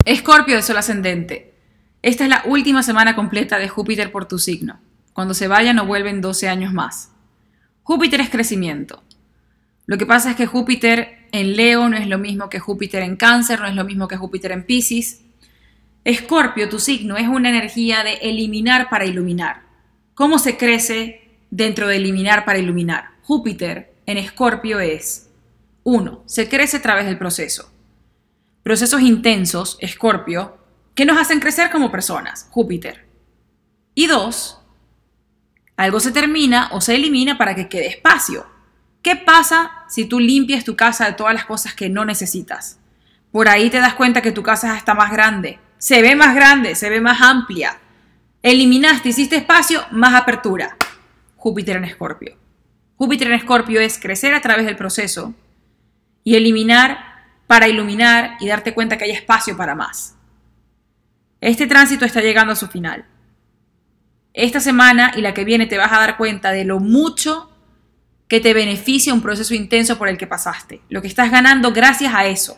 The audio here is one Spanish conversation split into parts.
Escorpio de Sol ascendente. Esta es la última semana completa de Júpiter por tu signo. Cuando se vaya no vuelven 12 años más. Júpiter es crecimiento. Lo que pasa es que Júpiter en Leo no es lo mismo que Júpiter en Cáncer, no es lo mismo que Júpiter en Piscis. Escorpio, tu signo, es una energía de eliminar para iluminar. ¿Cómo se crece dentro de eliminar para iluminar? Júpiter en Escorpio es 1. Se crece a través del proceso. Procesos intensos, Escorpio, que nos hacen crecer como personas, Júpiter. Y 2. Algo se termina o se elimina para que quede espacio. ¿Qué pasa si tú limpias tu casa de todas las cosas que no necesitas? Por ahí te das cuenta que tu casa está más grande, se ve más amplia. Eliminaste, hiciste espacio, más apertura. Júpiter en Escorpio. Júpiter en Escorpio es crecer a través del proceso y eliminar para iluminar y darte cuenta que hay espacio para más. Este tránsito está llegando a su final. Esta semana y la que viene te vas a dar cuenta de lo mucho que te beneficia un proceso intenso por el que pasaste, lo que estás ganando gracias a eso.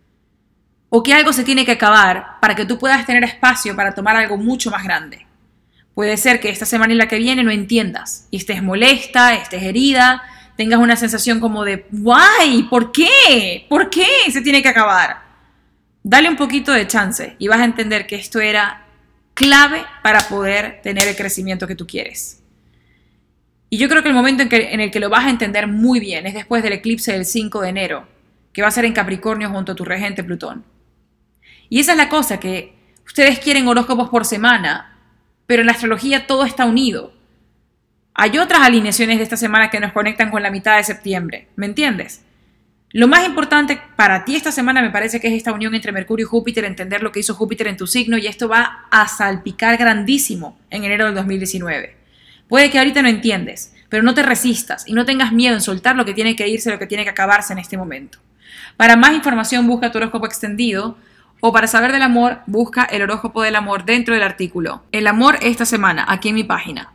O que algo se tiene que acabar para que tú puedas tener espacio para tomar algo mucho más grande. Puede ser que esta semana y la que viene no entiendas y estés molesta, estés herida, tengas una sensación como de ¡guay! ¿Por qué? ¿Por qué se tiene que acabar? Dale un poquito de chance y vas a entender que esto era clave para poder tener el crecimiento que tú quieres. Y yo creo que el momento en el que lo vas a entender muy bien es después del eclipse del 5 de enero, que va a ser en Capricornio junto a tu regente Plutón. Y esa es la cosa, que ustedes quieren horóscopos por semana, pero en la astrología todo está unido. Hay otras alineaciones de esta semana que nos conectan con la mitad de septiembre, ¿me entiendes? Lo más importante para ti esta semana me parece que es esta unión entre Mercurio y Júpiter, entender lo que hizo Júpiter en tu signo, y esto va a salpicar grandísimo en enero del 2019. Puede que ahorita no entiendes, pero no te resistas y no tengas miedo en soltar lo que tiene que irse, lo que tiene que acabarse en este momento. Para más información busca tu horóscopo extendido, o para saber del amor busca el horóscopo del amor dentro del artículo El amor esta semana, aquí en mi página.